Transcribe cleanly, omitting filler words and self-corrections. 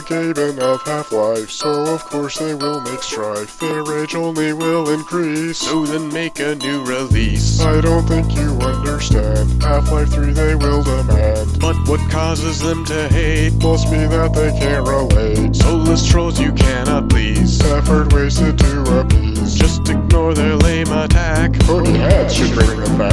Gaben of Half-Life, so of course they will make strife. Their rage only will increase, So then make a new release. I don't think you understand. Half-Life 3 they will demand. But what causes them to hate? Must be that they can't relate. Soulless trolls you cannot please. Effort wasted to appease. Just ignore their lame attack. Pony heads should bring them back.